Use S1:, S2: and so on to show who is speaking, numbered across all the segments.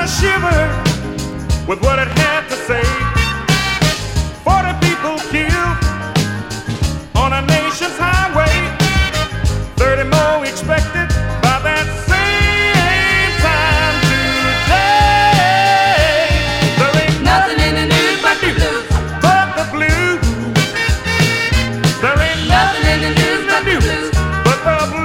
S1: a shiver with what it had to say. 40 people killed on a nation's highway, 30 more expected by that same time today. There ain't nothing in the news but the blues, but the blues. There ain't nothing in the news but the blues, but the blues.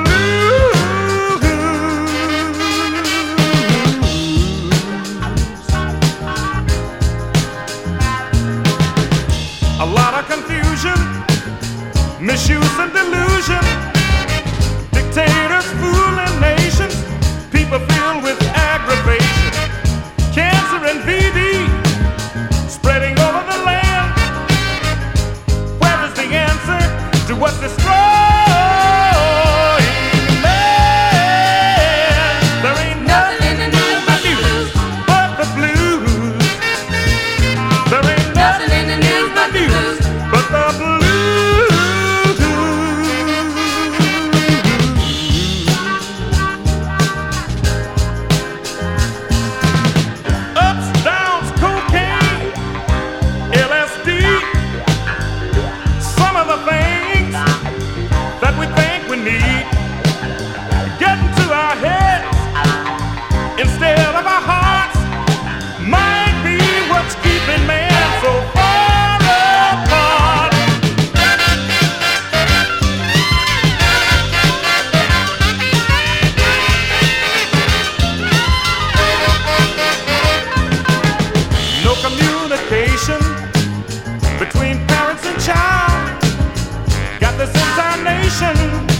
S1: A lot of confusion, misuse and delusion, dictators fooling nations, people filled with aggravation, cancer and VD spreading over the land. Where is the answer to what's destroying man? There ain't nothing in the news but the blues, but the blues. There ain't nothing in the news but the blues, but the blues. Ups, downs, cocaine, LSD, some of the things that we think we need get into our heads instead of our hearts, might be what's keeping man so far apart. No communication between parents and child, got this entire nation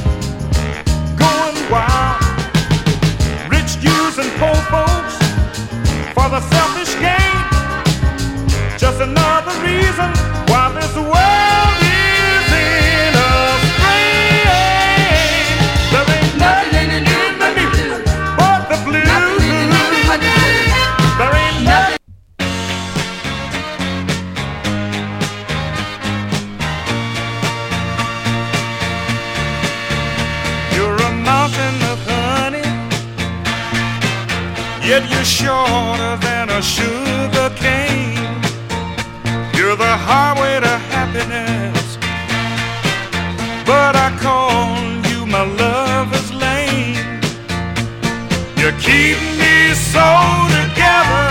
S1: going wild. Rich using poor folks for the selfish gain, just another reason why this world is in a strain. There ain't nothing in the news but the blues, but the blues. There ain't nothing. You're a mountain of honey, yet you're shorter than a sugar cane. You're the highway to happiness, but I call you my lover's lane. You keep me so together,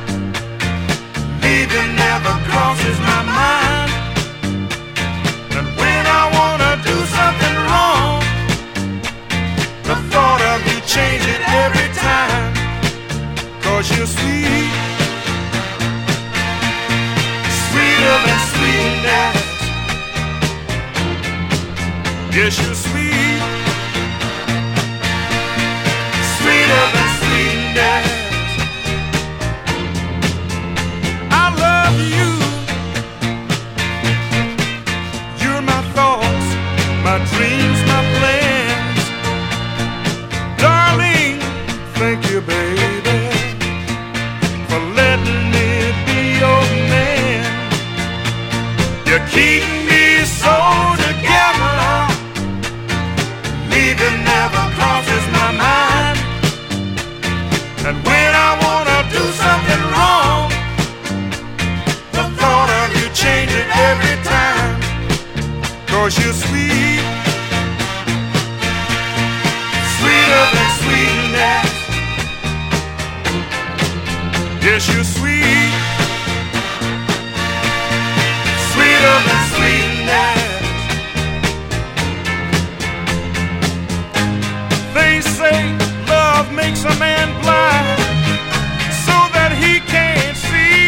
S1: leaving never crosses my mind. And when I wanna do something wrong, the thought of you change it every time. 'Cause you're sweet, sweeter than sweetness. Yes, you're sweet, sweeter than sweetness. I love you. You're my thoughts, my dreams, my plans. Darling, thank you, baby, for letting me be your man. You keep me so together, leaving never crosses my mind. And when I wanna do something wrong, the thought of you change it every time. 'Cause you're sweet, sweeter than sweetness. Yes, you're sweet, sweeter than sweetness. They say love makes a man blind so that he can't see.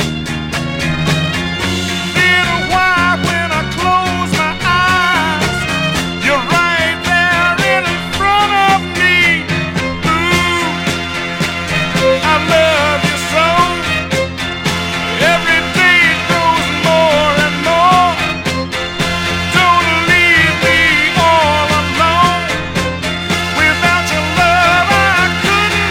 S1: Then why, when I close my eyes, you're right there in front of me. Ooh, I love you so. Every day it grows more and more. Don't leave me all alone. Without your love, I couldn't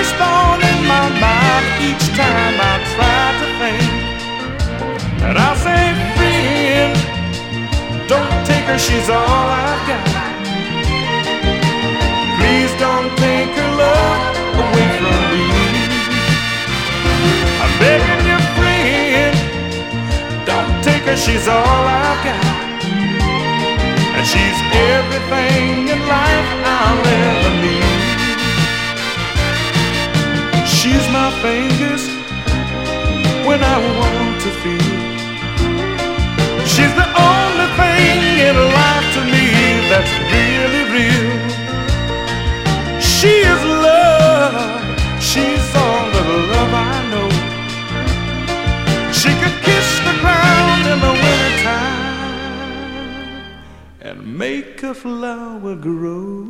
S1: first thought in my mind each time I try to think. And I say, friend, don't take her, she's all I've got. Please don't take her love away from me. I'm begging you, friend, don't take her, she's all I've got. And she's everything in life I'll ever need. She's my fingers when I want to feel. She's the only thing in life to me that's really real. She is love, she's all the love I know. She could kiss the ground in the wintertime and make a flower grow.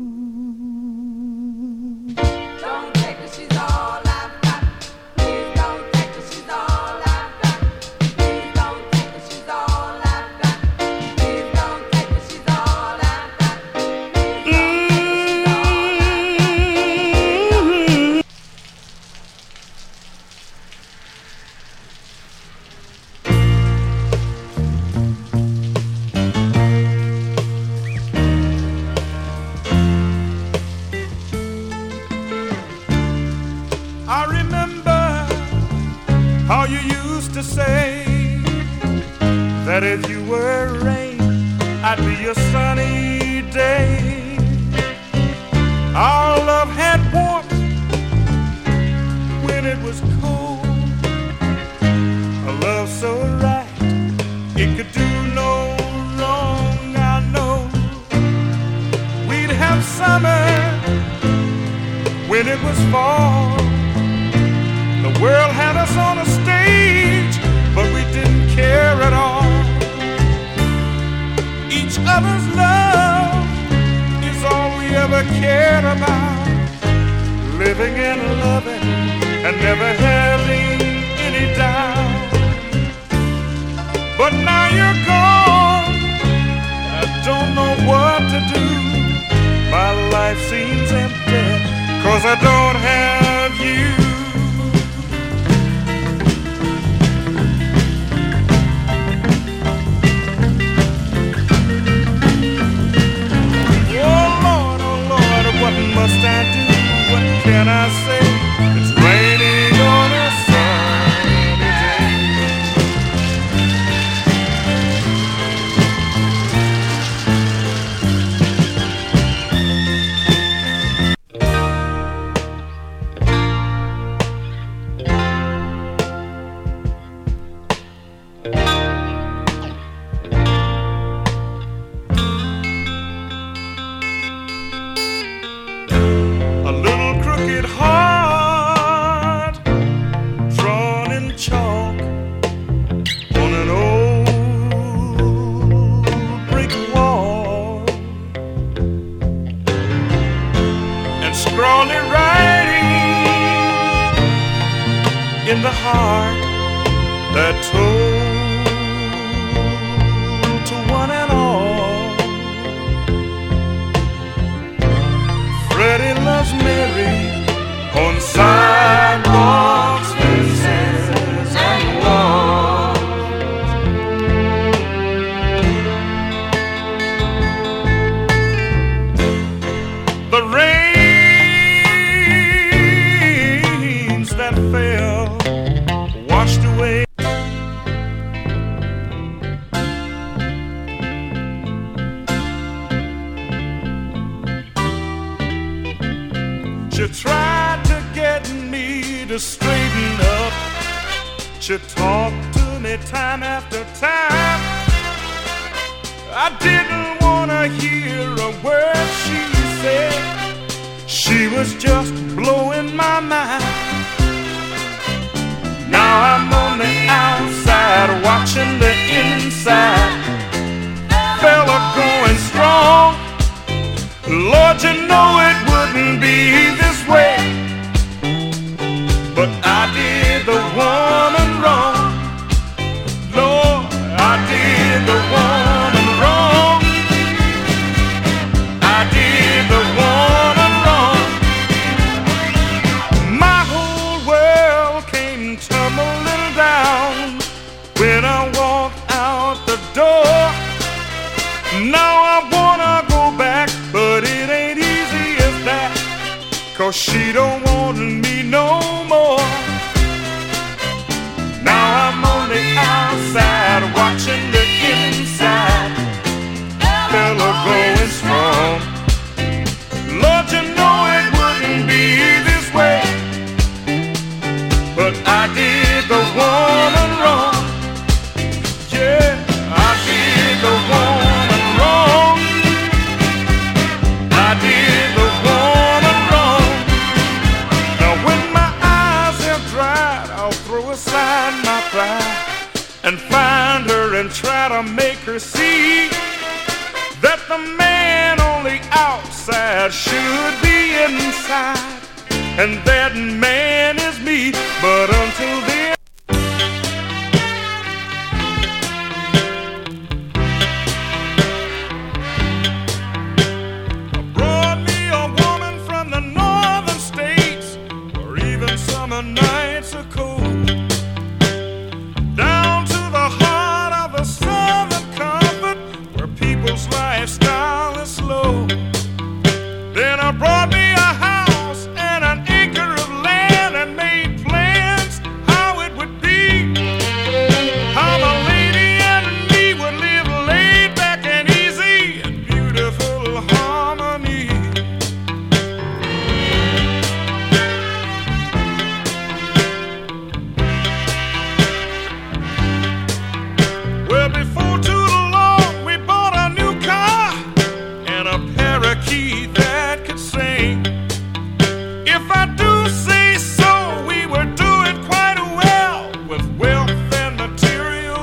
S1: I remember how you used to say that if you were rain, I'd be a sunny day. Our love had warmth when it was cold, a love so right it could do no wrong. I know we'd have summer when it was fall. The world had us on a stage, but we didn't care at all. Each other's love is all we ever cared about. Living and loving and never having any doubt. But now you're gone, I don't know what to do. My life seems empty, 'cause I don't have you. What must I do? What can I say? It's raining on a sunny day. Heart drawn in chalk on an old brick wall, and scrawly writing in the heart that told to one and all, Freddie loves Mary. On sidewalks, fences, and walls. The rains that fell washed away. She tried to get me to straighten up. She talked to me time after time. I didn't want to hear a word she said. She was just blowing my mind. Now I'm on the outside watching the inside. Fella going strong. Lord, you know it wouldn't be this way. But I did the woman wrong. Lord, I did the woman wrong. I did the woman wrong. 'cause she don't want me no more. Now I'm on the outside watching the inside. Fella going strong. Lord, you know it wouldn't be this way, but I did the woman wrong. Yeah, I did the woman wrong. I did the woman wrong. Now when my eyes have dried, I'll throw aside my pride and find her and try to make her see that the man on the outside should be inside, and that man is me. But until then, I brought me a woman from the northern states, where even summer nights are cold, down to the heart of the southern comfort, where people's lifestyle is slow. Then I brought me a house and an acre of land and made plans how it would be, how my lady and me would live laid back and easy in beautiful harmony. Well, before too long, we bought a new car and a parakeet that could sing. If I do say so, we were doing quite well with wealth and material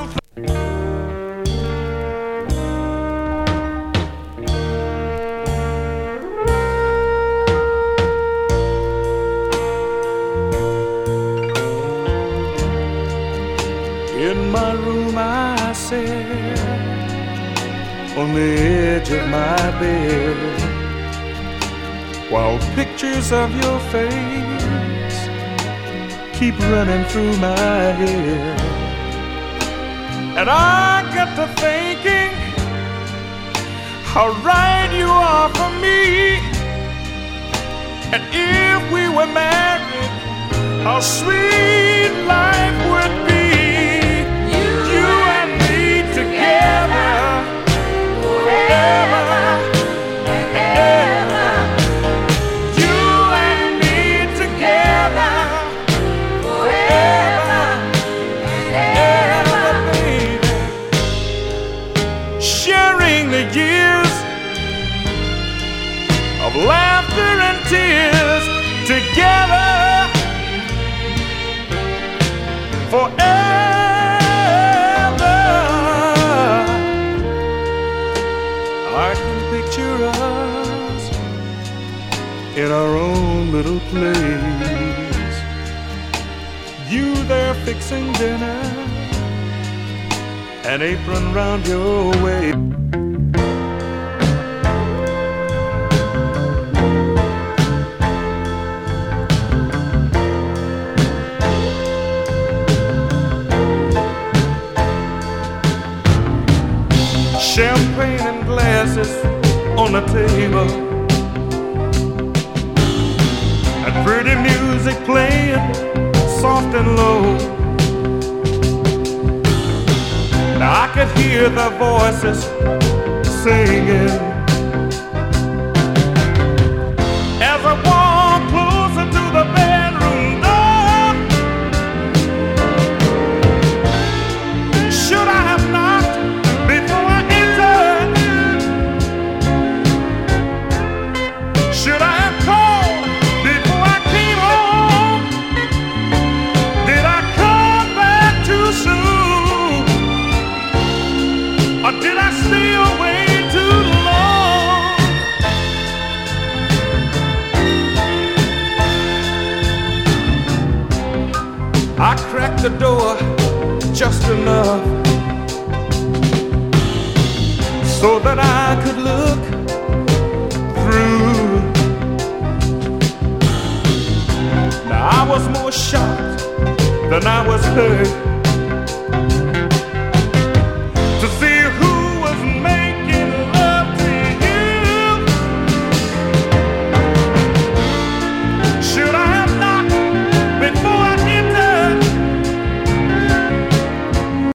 S1: In my room I sat on the edge of my bed, while pictures of your face keep running through my head. And I get to thinking how right you are for me, and if we were married, how sweet life would be. You and me together forever and ever. You and me together forever and ever, baby. Sharing the years of laughter and tears together forever. I can picture us in our own little place, you there fixing dinner, an apron round your waist. Champagne and glasses on the table, and pretty music playing soft and low. Now I could hear the voices singing as I walk closer to the bedroom door. Should I have knocked before I entered? Should I have called before I came home? Did I come back too soon? Or did I stay away too long? I cracked the door just enough so that I could look through. Now I was more shocked than I was hurt.